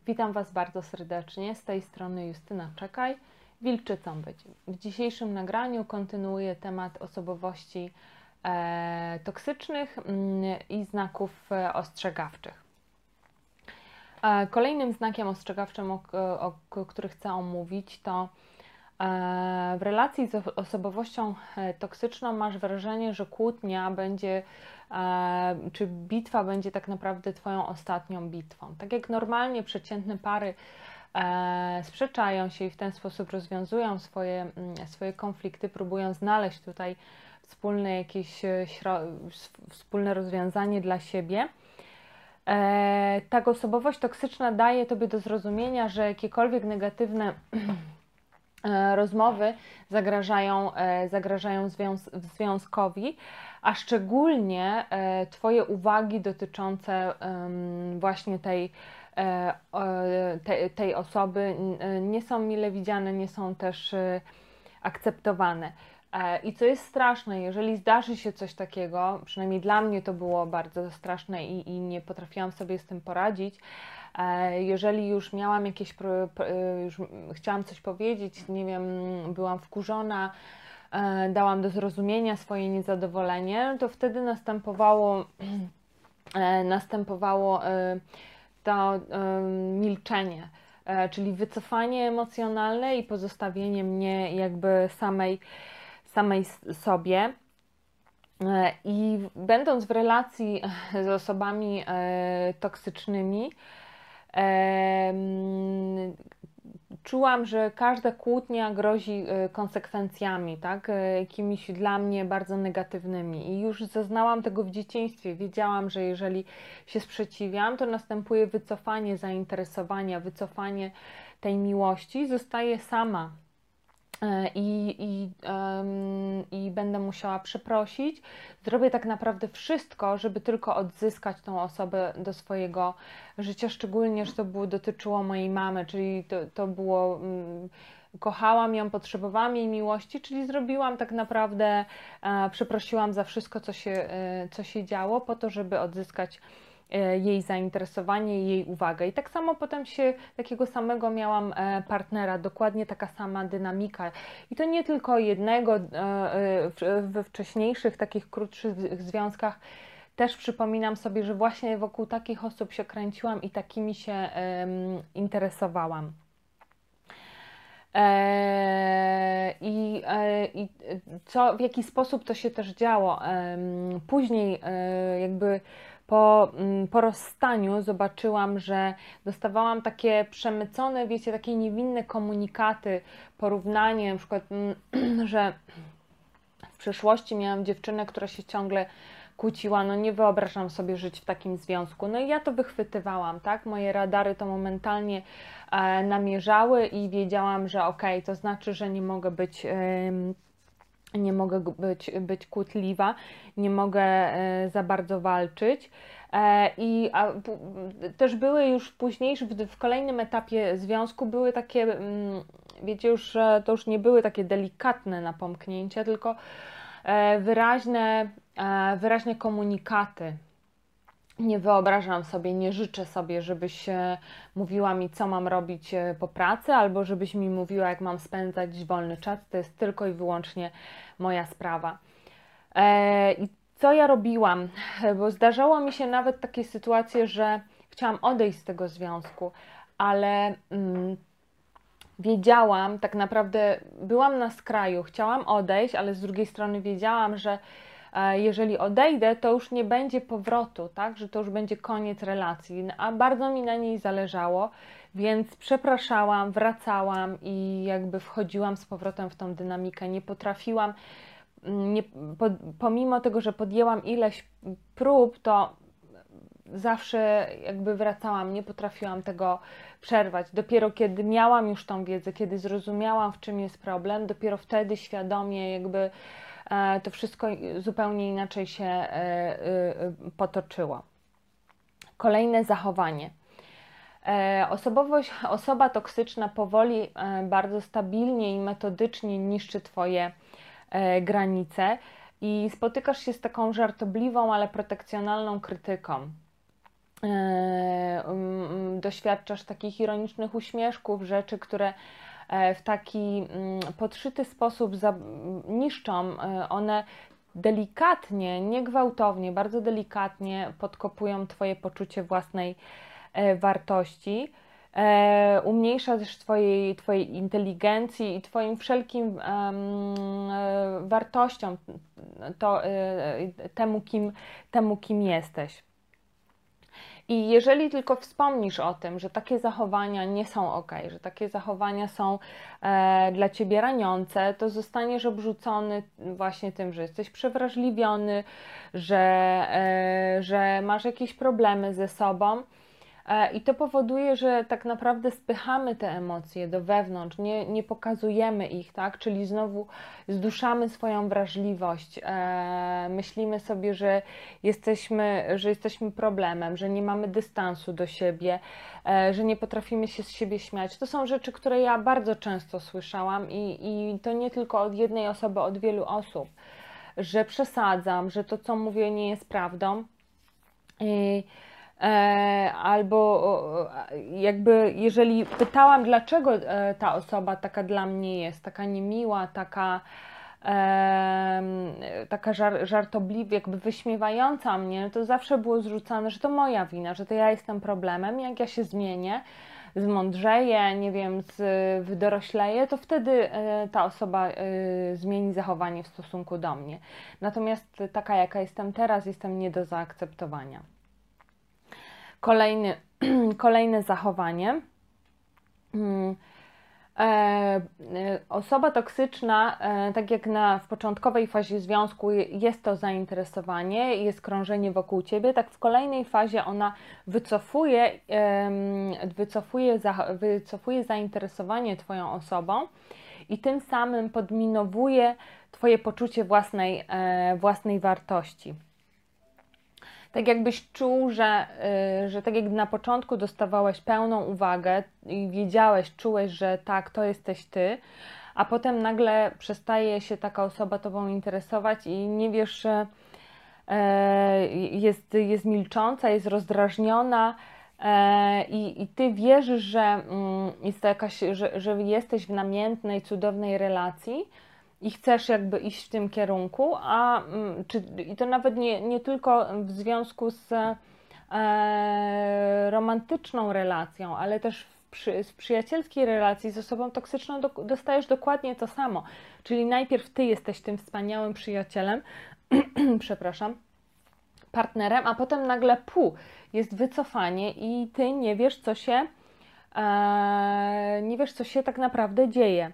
Witam Was bardzo serdecznie, z tej strony Justyna Czekaj, Wilczycą być. W dzisiejszym nagraniu kontynuuję temat osobowości toksycznych i znaków ostrzegawczych. Kolejnym znakiem ostrzegawczym, o których chcę omówić, to w relacji z osobowością toksyczną masz wrażenie, że kłótnia będzie, czy bitwa będzie tak naprawdę Twoją ostatnią bitwą. Tak jak normalnie przeciętne pary sprzeczają się i w ten sposób rozwiązują swoje konflikty, próbują znaleźć tutaj wspólne rozwiązanie dla siebie. Ta osobowość toksyczna daje Tobie do zrozumienia, że jakiekolwiek negatywne rozmowy zagrażają związkowi, a szczególnie Twoje uwagi dotyczące właśnie tej osoby nie są mile widziane, nie są też akceptowane. I co jest straszne, jeżeli zdarzy się coś takiego, przynajmniej dla mnie to było bardzo straszne i nie potrafiłam sobie z tym poradzić, jeżeli już miałam już chciałam coś powiedzieć, nie wiem, byłam wkurzona, dałam do zrozumienia swoje niezadowolenie, to wtedy następowało to milczenie, czyli wycofanie emocjonalne i pozostawienie mnie jakby samej sobie. I będąc w relacji z osobami toksycznymi, czułam, że każda kłótnia grozi konsekwencjami, tak? Jakimiś dla mnie bardzo negatywnymi. I już zaznałam tego w dzieciństwie. Wiedziałam, że jeżeli się sprzeciwiam, to następuje wycofanie zainteresowania, wycofanie tej miłości, zostaję sama. I będę musiała przeprosić. Zrobię tak naprawdę wszystko, żeby tylko odzyskać tą osobę do swojego życia, szczególnie, że to dotyczyło mojej mamy, czyli to było, kochałam ją, potrzebowałam jej miłości, czyli zrobiłam tak naprawdę, przeprosiłam za wszystko, co się działo, po to, żeby odzyskać jej zainteresowanie i jej uwagę. I tak samo potem takiego samego miałam partnera, dokładnie taka sama dynamika. I to nie tylko jednego, we wcześniejszych, takich krótszych związkach też przypominam sobie, że właśnie wokół takich osób się kręciłam i takimi się interesowałam. W jaki sposób to się też działo. Później jakby po rozstaniu zobaczyłam, że dostawałam takie przemycone, wiecie, takie niewinne komunikaty, porównanie, na przykład, że w przeszłości miałam dziewczynę, która się ciągle kłóciła, no nie wyobrażam sobie żyć w takim związku. No i ja to wychwytywałam, tak? Moje radary to momentalnie namierzały i wiedziałam, że okej, to znaczy, że nie mogę być kłótliwa, nie mogę za bardzo walczyć. Też były już w kolejnym etapie związku były takie, wiecie już, że to już nie były takie delikatne napomknięcia, tylko wyraźne komunikaty. Nie wyobrażam sobie, nie życzę sobie, żebyś mówiła mi, co mam robić po pracy, albo żebyś mi mówiła, jak mam spędzać wolny czas. To jest tylko i wyłącznie moja sprawa. I co ja robiłam? Bo zdarzało mi się nawet takie sytuacje, że chciałam odejść z tego związku, ale wiedziałam, tak naprawdę byłam na skraju, chciałam odejść, ale z drugiej strony wiedziałam, że jeżeli odejdę, to już nie będzie powrotu, tak? Że to już będzie koniec relacji, a bardzo mi na niej zależało, więc przepraszałam, wracałam i jakby wchodziłam z powrotem w tą dynamikę. Nie potrafiłam, pomimo tego, że podjęłam ileś prób, to zawsze jakby wracałam, nie potrafiłam tego przerwać. Dopiero kiedy miałam już tą wiedzę, kiedy zrozumiałam, w czym jest problem, dopiero wtedy świadomie jakby to wszystko zupełnie inaczej się potoczyło. Kolejne zachowanie. Osoba toksyczna powoli, bardzo stabilnie i metodycznie niszczy Twoje granice i spotykasz się z taką żartobliwą, ale protekcjonalną krytyką. doświadczasz takich ironicznych uśmieszków, rzeczy, które w taki podszyty sposób niszczą, one delikatnie, niegwałtownie, bardzo delikatnie podkopują Twoje poczucie własnej wartości, umniejszasz Twojej inteligencji i Twoim wszelkim wartościom, temu, kim jesteś. I jeżeli tylko wspomnisz o tym, że takie zachowania nie są ok, że takie zachowania są dla Ciebie raniące, to zostaniesz obrzucony właśnie tym, że jesteś przewrażliwiony, że masz jakieś problemy ze sobą. I to powoduje, że tak naprawdę spychamy te emocje do wewnątrz, nie pokazujemy ich, tak? Czyli znowu zduszamy swoją wrażliwość, myślimy sobie, że jesteśmy problemem, że nie mamy dystansu do siebie, że nie potrafimy się z siebie śmiać. To są rzeczy, które ja bardzo często słyszałam i to nie tylko od jednej osoby, od wielu osób, że przesadzam, że to, co mówię, nie jest prawdą. Albo jakby jeżeli pytałam, dlaczego ta osoba taka dla mnie jest, taka niemiła, taka żartobliwa, jakby wyśmiewająca mnie, to zawsze było zrzucane, że to moja wina, że to ja jestem problemem. Jak ja się zmienię, zmądrzeję, nie wiem, wydorośleję, to wtedy ta osoba zmieni zachowanie w stosunku do mnie. Natomiast taka, jaka jestem teraz, jestem nie do zaakceptowania. Kolejne zachowanie. Osoba toksyczna, tak jak w początkowej fazie związku jest to zainteresowanie, jest krążenie wokół Ciebie, tak w kolejnej fazie ona wycofuje zainteresowanie Twoją osobą i tym samym podminowuje Twoje poczucie własnej wartości. Tak jakbyś czuł, że tak jak na początku dostawałeś pełną uwagę i czułeś, że tak, to jesteś Ty, a potem nagle przestaje się taka osoba Tobą interesować i nie wiesz, że jest milcząca, jest rozdrażniona i Ty wierzysz, że jest to że jesteś w namiętnej, cudownej relacji, i chcesz jakby iść w tym kierunku, i to nawet nie tylko w związku z romantyczną relacją, ale też w przyjacielskiej relacji z osobą toksyczną dostajesz dokładnie to samo. Czyli najpierw Ty jesteś tym wspaniałym przyjacielem, przepraszam, partnerem, a potem nagle jest wycofanie i Ty nie wiesz, co się tak naprawdę dzieje.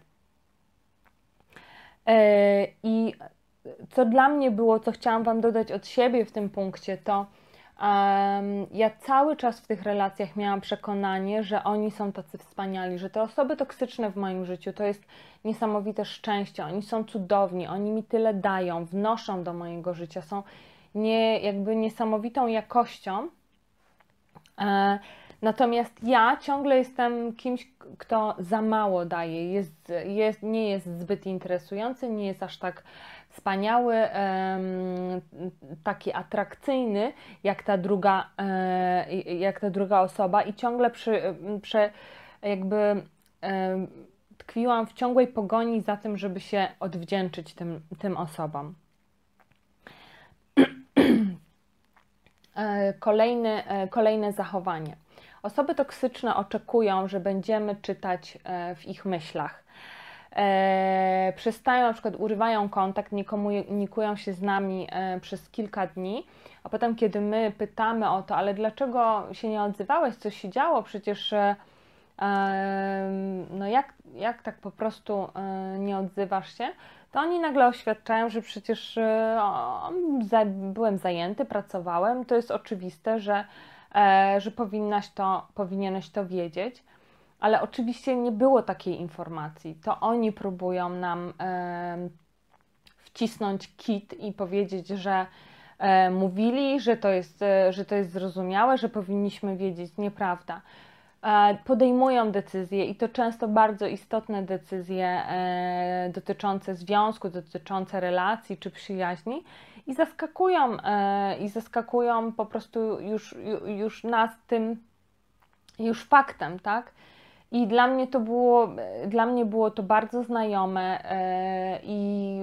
I co dla mnie było, co chciałam Wam dodać od siebie w tym punkcie, to ja cały czas w tych relacjach miałam przekonanie, że oni są tacy wspaniali, że te osoby toksyczne w moim życiu to jest niesamowite szczęście, oni są cudowni, oni mi tyle dają, wnoszą do mojego życia, są jakby niesamowitą jakością. Natomiast ja ciągle jestem kimś, kto za mało daje, nie jest zbyt interesujący, nie jest aż tak wspaniały, taki atrakcyjny jak ta druga osoba i ciągle tkwiłam w ciągłej pogoni za tym, żeby się odwdzięczyć tym osobom. Kolejne zachowanie. Osoby toksyczne oczekują, że będziemy czytać w ich myślach. Przestają, na przykład urywają kontakt, nie komunikują się z nami przez kilka dni, a potem kiedy my pytamy o to, ale dlaczego się nie odzywałeś, co się działo, przecież no jak tak po prostu nie odzywasz się, to oni nagle oświadczają, że przecież byłem zajęty, pracowałem, to jest oczywiste, że powinieneś to wiedzieć, ale oczywiście nie było takiej informacji. To oni próbują nam wcisnąć kit i powiedzieć, że mówili, że to jest zrozumiałe, że powinniśmy wiedzieć. Nieprawda. podejmują decyzje i to często bardzo istotne decyzje dotyczące związku, dotyczące relacji czy przyjaźni i zaskakują po prostu już nas tym już faktem, tak? I dla mnie było to bardzo znajome i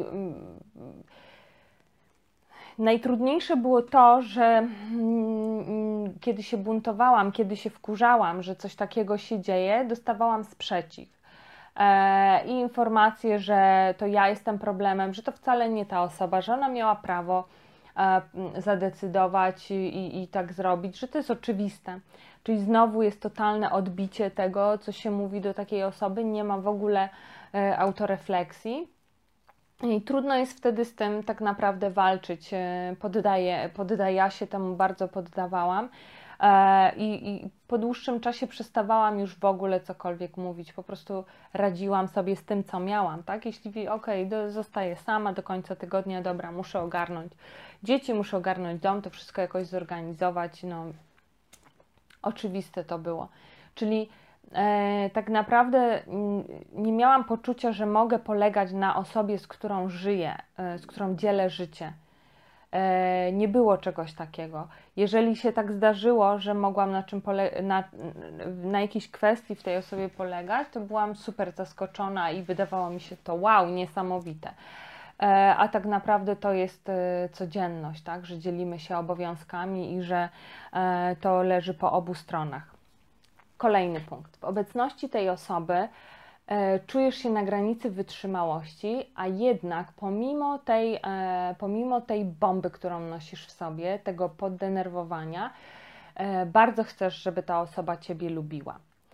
najtrudniejsze było to, że kiedy się buntowałam, kiedy się wkurzałam, że coś takiego się dzieje, dostawałam sprzeciw. I informacje, że to ja jestem problemem, że to wcale nie ta osoba, że ona miała prawo zadecydować i tak zrobić, że to jest oczywiste. Czyli znowu jest totalne odbicie tego, co się mówi do takiej osoby, nie ma w ogóle autorefleksji. I trudno jest wtedy z tym tak naprawdę walczyć. Ja się temu bardzo poddawałam i po dłuższym czasie przestawałam już w ogóle cokolwiek mówić. Po prostu radziłam sobie z tym, co miałam, tak? Jeśli zostaję sama do końca tygodnia, dobra, muszę ogarnąć dzieci, muszę ogarnąć dom, to wszystko jakoś zorganizować, no oczywiste to było. Czyli tak naprawdę nie miałam poczucia, że mogę polegać na osobie, z którą żyję, z którą dzielę życie. Nie było czegoś takiego. Jeżeli się tak zdarzyło, że mogłam na jakiejś kwestii w tej osobie polegać, to byłam super zaskoczona i wydawało mi się to wow, niesamowite. A tak naprawdę to jest codzienność, tak? Że dzielimy się obowiązkami i że to leży po obu stronach. Kolejny punkt. W obecności tej osoby czujesz się na granicy wytrzymałości, a jednak pomimo tej bomby, którą nosisz w sobie, tego poddenerwowania, bardzo chcesz, żeby ta osoba Ciebie lubiła.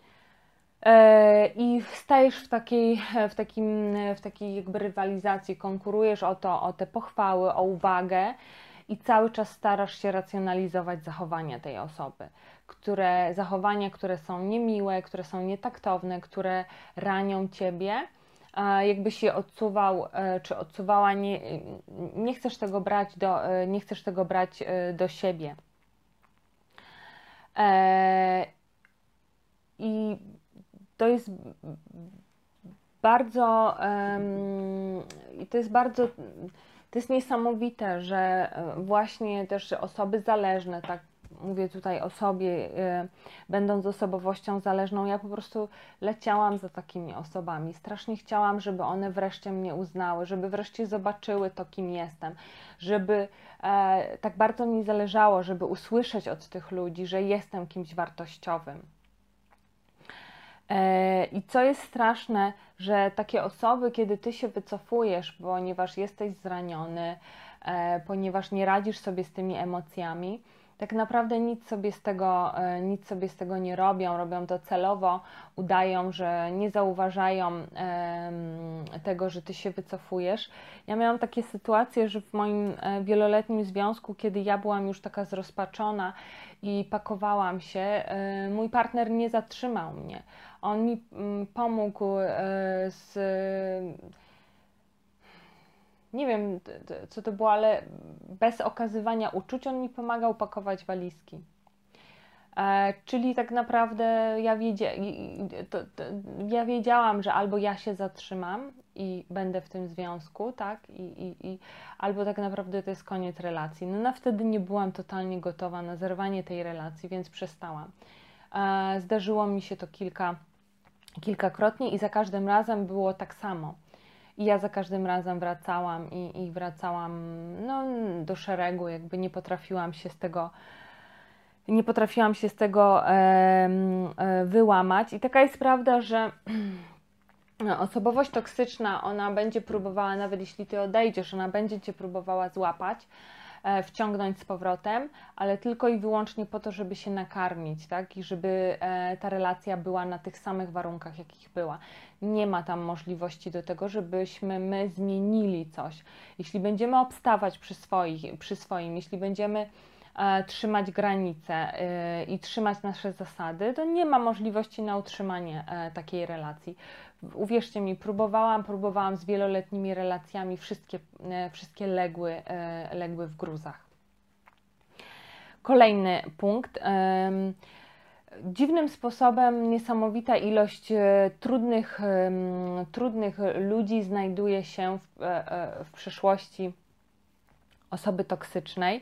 I stajesz w takiej jakby rywalizacji, konkurujesz o te pochwały, o uwagę i cały czas starasz się racjonalizować zachowania tej osoby. Zachowania, które są niemiłe, które są nietaktowne, które ranią Ciebie, jakbyś je odsuwał czy odsuwała, nie chcesz tego brać do siebie. I to jest to jest niesamowite, że właśnie też osoby zależne, tak mówię tutaj o sobie, będąc osobowością zależną, ja po prostu leciałam za takimi osobami. Strasznie chciałam, żeby one wreszcie mnie uznały, żeby wreszcie zobaczyły to, kim jestem, żeby tak bardzo mi zależało, żeby usłyszeć od tych ludzi, że jestem kimś wartościowym. I co jest straszne, że takie osoby, kiedy Ty się wycofujesz, ponieważ jesteś zraniony, ponieważ nie radzisz sobie z tymi emocjami, tak naprawdę nic sobie z tego nie robią, robią to celowo, udają, że nie zauważają tego, że Ty się wycofujesz. Ja miałam takie sytuacje, że w moim wieloletnim związku, kiedy ja byłam już taka zrozpaczona i pakowałam się, mój partner nie zatrzymał mnie. On mi pomógł nie wiem, co to było, ale bez okazywania uczuć on mi pomagał pakować walizki. Czyli tak naprawdę ja wiedziałam, że albo ja się zatrzymam i będę w tym związku, tak? Albo tak naprawdę to jest koniec relacji. No wtedy nie byłam totalnie gotowa na zerwanie tej relacji, więc przestałam. Zdarzyło mi się to kilkakrotnie i za każdym razem było tak samo. I ja za każdym razem wracałam i wracałam do szeregu, jakby nie potrafiłam się z tego wyłamać. I taka jest prawda, że osobowość toksyczna, ona będzie próbowała, nawet jeśli Ty odejdziesz, ona będzie Cię próbowała złapać, wciągnąć z powrotem, ale tylko i wyłącznie po to, żeby się nakarmić, tak? I żeby ta relacja była na tych samych warunkach, jakich była. Nie ma tam możliwości do tego, żebyśmy my zmienili coś. Jeśli będziemy obstawać przy swoim, jeśli będziemy trzymać granice i trzymać nasze zasady, to nie ma możliwości na utrzymanie takiej relacji. Uwierzcie mi, próbowałam z wieloletnimi relacjami, wszystkie legły w gruzach. Kolejny punkt. dziwnym sposobem niesamowita ilość trudnych ludzi znajduje się w przyszłości osoby toksycznej.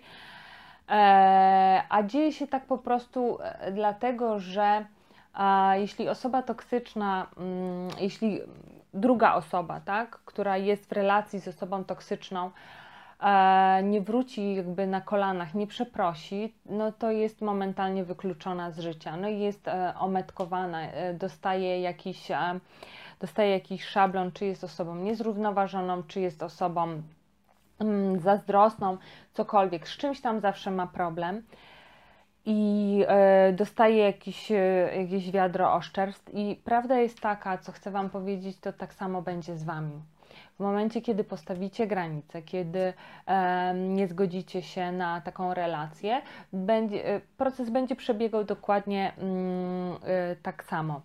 A dzieje się tak po prostu dlatego, że jeśli osoba toksyczna, jeśli druga osoba, tak, która jest w relacji z osobą toksyczną, nie wróci jakby na kolanach, nie przeprosi, no to jest momentalnie wykluczona z życia, no i jest ometkowana, dostaje jakiś szablon, czy jest osobą niezrównoważoną, czy jest osobą zazdrosną, cokolwiek, z czymś tam zawsze ma problem i dostaje jakieś wiadro oszczerstw i prawda jest taka, co chcę Wam powiedzieć, to tak samo będzie z Wami. W momencie, kiedy postawicie granice, kiedy nie zgodzicie się na taką relację, proces będzie przebiegał dokładnie tak samo.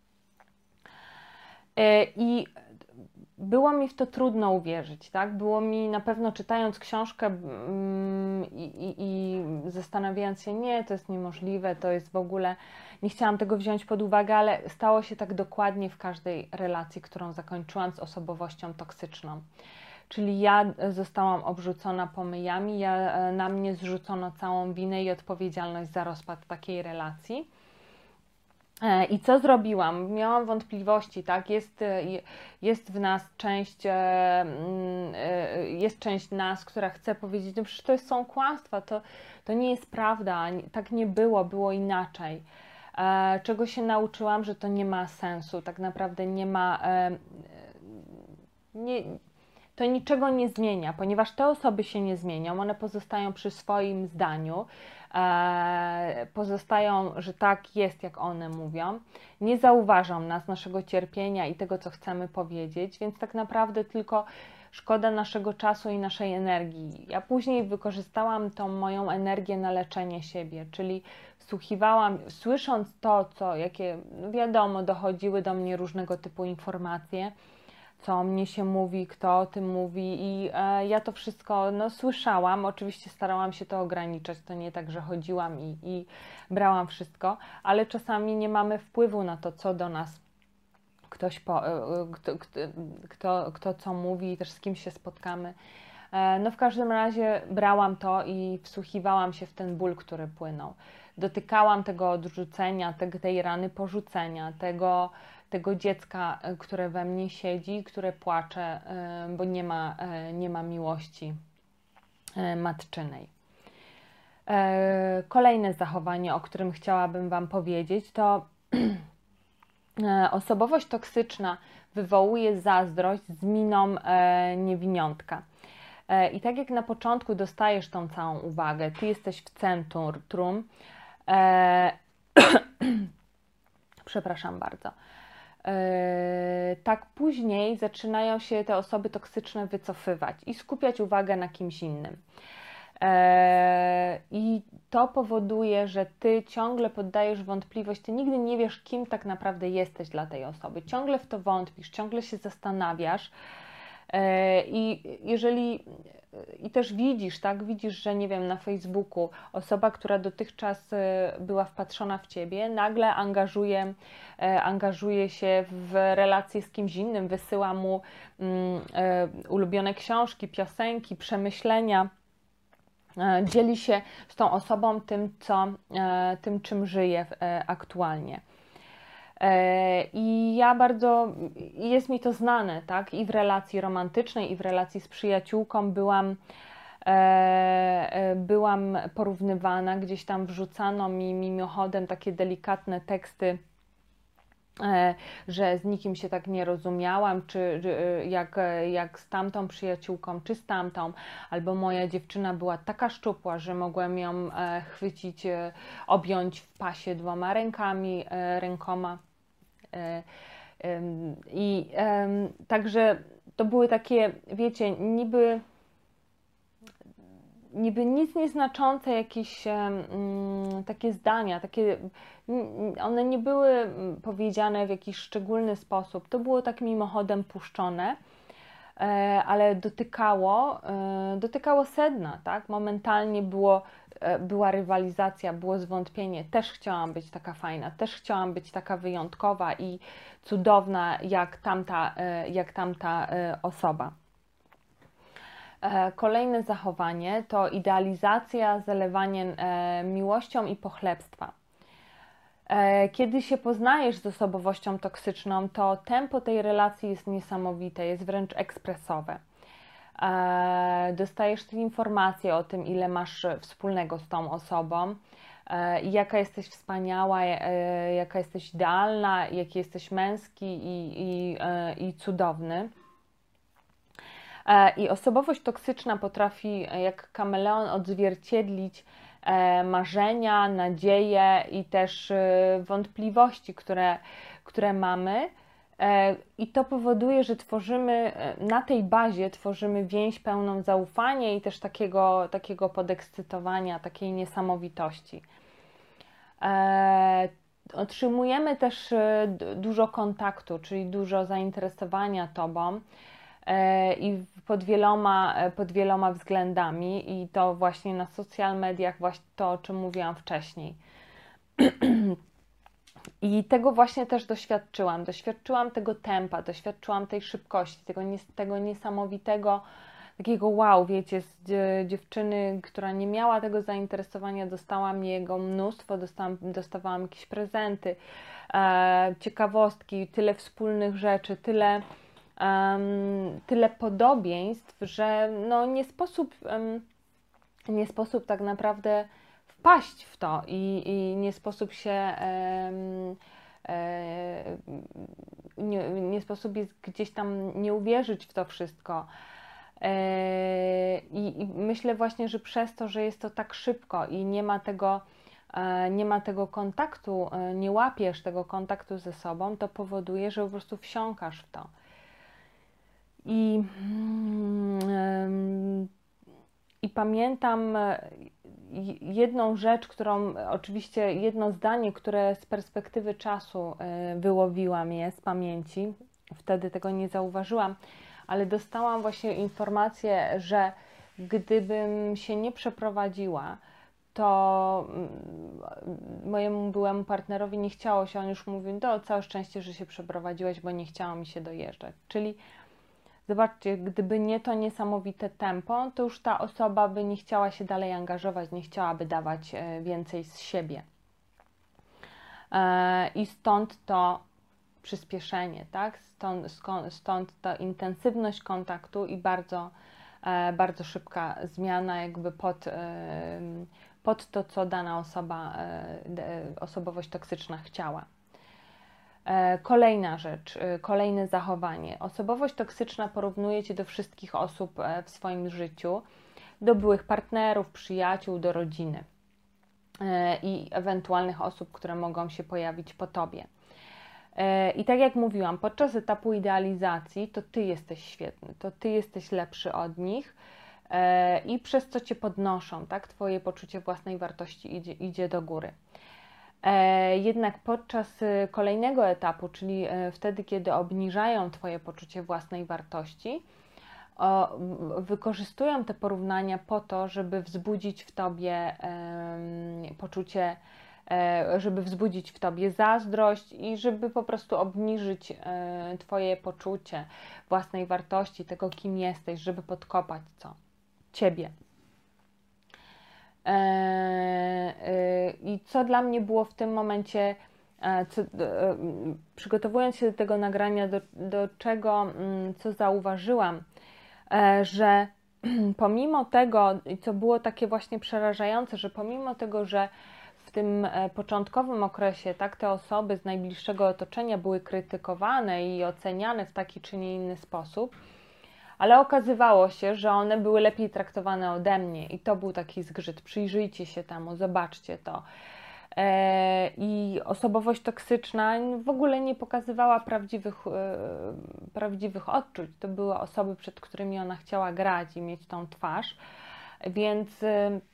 I było mi w to trudno uwierzyć, tak? Było mi na pewno, czytając książkę i zastanawiając się, nie, to jest niemożliwe, to jest w ogóle, nie chciałam tego wziąć pod uwagę, ale stało się tak dokładnie w każdej relacji, którą zakończyłam z osobowością toksyczną. Czyli ja zostałam obrzucona pomyjami, na mnie zrzucono całą winę i odpowiedzialność za rozpad takiej relacji. I co zrobiłam? Miałam wątpliwości, tak? Jest w nas jest część nas, która chce powiedzieć, no przecież są kłamstwa, to nie jest prawda, tak nie było, było inaczej. Czego się nauczyłam, że to nie ma sensu, tak naprawdę nie ma, to niczego nie zmienia, ponieważ te osoby się nie zmienią, one pozostają przy swoim zdaniu, pozostają, że tak jest, jak one mówią, nie zauważą nas, naszego cierpienia i tego, co chcemy powiedzieć, więc tak naprawdę tylko szkoda naszego czasu i naszej energii. Ja później wykorzystałam tą moją energię na leczenie siebie, czyli wsłuchiwałam, słysząc to, jakie, no wiadomo, dochodziły do mnie różnego typu informacje, co o mnie się mówi, kto o tym mówi i ja to wszystko słyszałam, oczywiście starałam się to ograniczać, to nie tak, że chodziłam i brałam wszystko, ale czasami nie mamy wpływu na to, co do nas kto co mówi i też z kim się spotkamy. No w każdym razie brałam to i wsłuchiwałam się w ten ból, który płynął. Dotykałam tego odrzucenia, tej rany porzucenia, tego dziecka, które we mnie siedzi, które płacze, bo nie ma miłości matczynej. Kolejne zachowanie, o którym chciałabym Wam powiedzieć, to osobowość toksyczna wywołuje zazdrość z miną niewiniątka. I tak jak na początku dostajesz tą całą uwagę, Ty jesteś w centrum, przepraszam bardzo, tak później zaczynają się te osoby toksyczne wycofywać i skupiać uwagę na kimś innym. I to powoduje, że Ty ciągle poddajesz wątpliwość, Ty nigdy nie wiesz, kim tak naprawdę jesteś dla tej osoby. Ciągle w to wątpisz, ciągle się zastanawiasz i też widzisz, tak? Widzisz, że nie wiem, na Facebooku osoba, która dotychczas była wpatrzona w Ciebie, nagle angażuje się w relację z kimś innym, wysyła mu ulubione książki, piosenki, przemyślenia. Dzieli się z tą osobą tym, czym żyje aktualnie. I jest mi to znane, tak? I w relacji romantycznej, i w relacji z przyjaciółką byłam porównywana, gdzieś tam wrzucano mi mimochodem takie delikatne teksty, że z nikim się tak nie rozumiałam, czy jak z tamtą przyjaciółką, czy z tamtą, albo moja dziewczyna była taka szczupła, że mogłem ją chwycić, objąć w pasie 2 rękoma. Także to były takie, wiecie, niby nic nieznaczące jakieś takie zdania, one nie były powiedziane w jakiś szczególny sposób, to było tak mimochodem puszczone, ale dotykało sedna, tak? Momentalnie było była rywalizacja, było zwątpienie, też chciałam być taka fajna, też chciałam być taka wyjątkowa i cudowna jak tamta osoba. Kolejne zachowanie to idealizacja, zalewanie miłością i pochlebstwa. Kiedy się poznajesz z osobowością toksyczną, to tempo tej relacji jest niesamowite, jest wręcz ekspresowe. Dostajesz te informacje o tym, ile masz wspólnego z tą osobą, jaka jesteś wspaniała, jaka jesteś idealna, jaki jesteś męski i cudowny. I osobowość toksyczna potrafi jak kameleon odzwierciedlić marzenia, nadzieje i też wątpliwości, które mamy. I to powoduje, że na tej bazie tworzymy więź pełną zaufania i też takiego podekscytowania, takiej niesamowitości. Otrzymujemy też dużo kontaktu, czyli dużo zainteresowania Tobą i pod wieloma względami i to właśnie na social mediach, właśnie to, o czym mówiłam wcześniej. I tego właśnie też doświadczyłam. Doświadczyłam tego tempa, doświadczyłam tej szybkości, tego niesamowitego, takiego wow, wiecie, z dziewczyny, która nie miała tego zainteresowania, dostałam jego mnóstwo, dostawałam jakieś prezenty, ciekawostki, tyle wspólnych rzeczy, tyle podobieństw, że no nie sposób tak naprawdę wpaść w to i nie sposób się nie sposób jest gdzieś tam nie uwierzyć w to wszystko. I myślę właśnie, że przez to, że jest to tak szybko i nie ma tego kontaktu, nie łapiesz tego kontaktu ze sobą, to powoduje, że po prostu wsiąkasz w to. I pamiętam jedną rzecz, oczywiście jedno zdanie, które z perspektywy czasu wyłowiłam je z pamięci, wtedy tego nie zauważyłam, ale dostałam właśnie informację, że gdybym się nie przeprowadziła, to mojemu byłemu partnerowi nie chciało się, on już mówił, całe szczęście, że się przeprowadziłeś, bo nie chciało mi się dojeżdżać. Czyli zobaczcie, gdyby nie to niesamowite tempo, to już ta osoba by nie chciała się dalej angażować, nie chciałaby dawać więcej z siebie. I stąd to przyspieszenie, tak? Stąd ta intensywność kontaktu i bardzo szybka zmiana jakby pod to, co dana osobowość toksyczna chciała. Kolejna rzecz, kolejne zachowanie. Osobowość toksyczna porównuje Cię do wszystkich osób w swoim życiu, do byłych partnerów, przyjaciół, do rodziny i ewentualnych osób, które mogą się pojawić po Tobie. I tak jak mówiłam, podczas etapu idealizacji to Ty jesteś świetny, to Ty jesteś lepszy od nich i przez co Cię podnoszą, tak? Twoje poczucie własnej wartości idzie do góry. Jednak podczas kolejnego etapu, czyli wtedy, kiedy obniżają Twoje poczucie własnej wartości, wykorzystują te porównania po to, żeby wzbudzić w Tobie poczucie, żeby wzbudzić w Tobie zazdrość i żeby po prostu obniżyć Twoje poczucie własnej wartości, tego kim jesteś, żeby podkopać Ciebie. I co dla mnie było w tym momencie, przygotowując się do tego nagrania, do czego, co zauważyłam, że pomimo tego, co było takie właśnie przerażające, że pomimo tego, że w tym początkowym okresie tak te osoby z najbliższego otoczenia były krytykowane i oceniane w taki czy nie inny sposób, ale okazywało się, że one były lepiej traktowane ode mnie i to był taki zgrzyt. Przyjrzyjcie się temu, zobaczcie to. I osobowość toksyczna w ogóle nie pokazywała prawdziwych odczuć. To były osoby, przed którymi ona chciała grać i mieć tą twarz, więc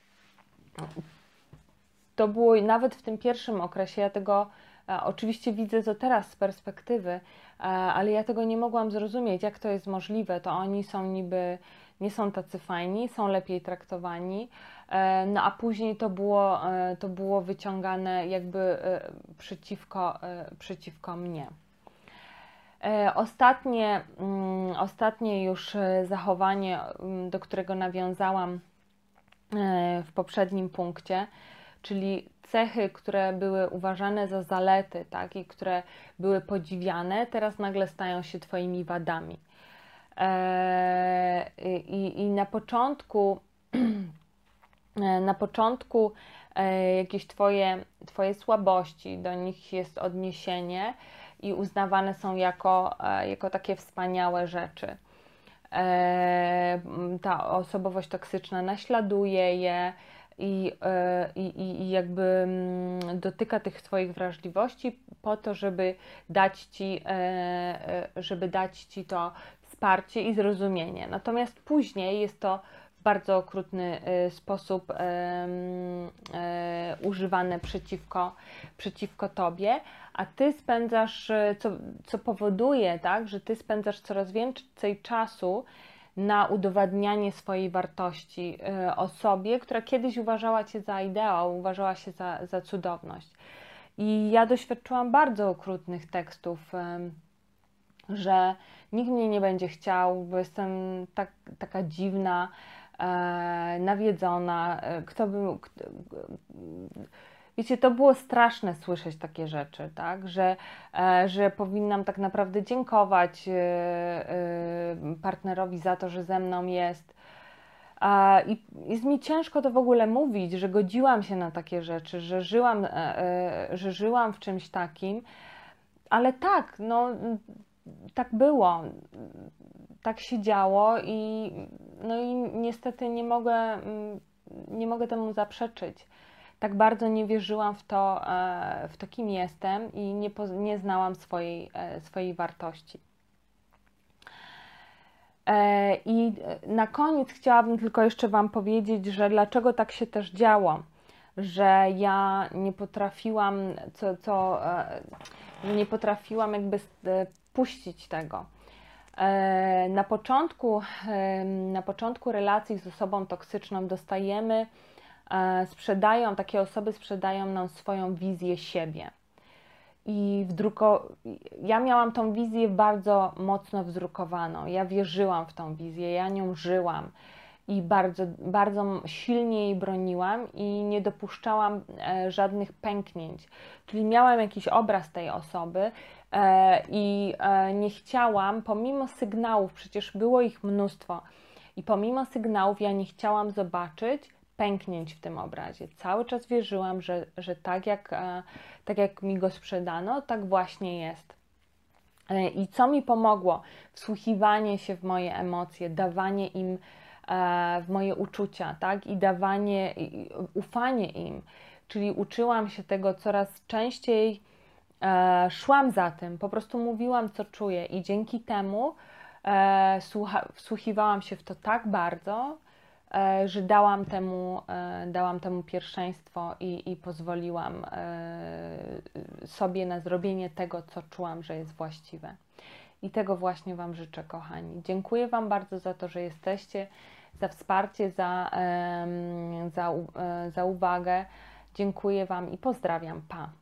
to było nawet w tym pierwszym okresie, ja tego oczywiście widzę to teraz z perspektywy, ale ja tego nie mogłam zrozumieć, jak to jest możliwe, to oni są nie są tacy fajni, są lepiej traktowani, no a później to było wyciągane jakby przeciwko mnie. Ostatnie już zachowanie, do którego nawiązałam w poprzednim punkcie, czyli cechy, które były uważane za zalety, tak, i które były podziwiane, teraz nagle stają się Twoimi wadami. I na początku jakieś Twoje słabości, do nich jest odniesienie i uznawane są jako takie wspaniałe rzeczy. Ta osobowość toksyczna naśladuje je i jakby dotyka tych Twoich wrażliwości po to, żeby dać Ci to wsparcie i zrozumienie. Natomiast później jest to w bardzo okrutny sposób używane przeciwko Tobie, a Ty spędzasz, co powoduje, tak, że Ty spędzasz coraz więcej czasu na udowadnianie swojej wartości osobie, która kiedyś uważała Cię za ideał, uważała się za cudowność. I ja doświadczyłam bardzo okrutnych tekstów, że nikt mnie nie będzie chciał, bo jestem taka dziwna, nawiedzona. Wiecie, to było straszne słyszeć takie rzeczy, tak? Że powinnam tak naprawdę dziękować partnerowi za to, że ze mną jest. I jest mi ciężko to w ogóle mówić, że godziłam się na takie rzeczy, że żyłam w czymś takim, ale tak, no tak było, tak się działo i niestety nie mogę temu zaprzeczyć. Tak bardzo nie wierzyłam w to, kim jestem i nie znałam swojej wartości. I na koniec chciałabym tylko jeszcze Wam powiedzieć, że dlaczego tak się też działo, że ja nie potrafiłam, że nie potrafiłam jakby puścić tego. Na początku relacji z osobą toksyczną takie osoby sprzedają nam swoją wizję siebie. Ja miałam tą wizję bardzo mocno wdrukowaną. Ja wierzyłam w tą wizję, ja nią żyłam i bardzo, bardzo silnie jej broniłam i nie dopuszczałam żadnych pęknięć. Czyli miałam jakiś obraz tej osoby i nie chciałam, pomimo sygnałów, przecież było ich mnóstwo, i pomimo sygnałów ja nie chciałam zobaczyć pęknięć w tym obrazie. Cały czas wierzyłam, że tak jak mi go sprzedano, tak właśnie jest. I co mi pomogło? Wsłuchiwanie się w moje emocje, dawanie im w moje uczucia, tak? I ufanie im. Czyli uczyłam się tego coraz częściej, szłam za tym, po prostu mówiłam, co czuję i dzięki temu wsłuchiwałam się w to tak bardzo, że dałam temu pierwszeństwo i pozwoliłam sobie na zrobienie tego, co czułam, że jest właściwe. I tego właśnie Wam życzę, kochani. Dziękuję Wam bardzo za to, że jesteście, za wsparcie, za uwagę. Dziękuję Wam i pozdrawiam. Pa!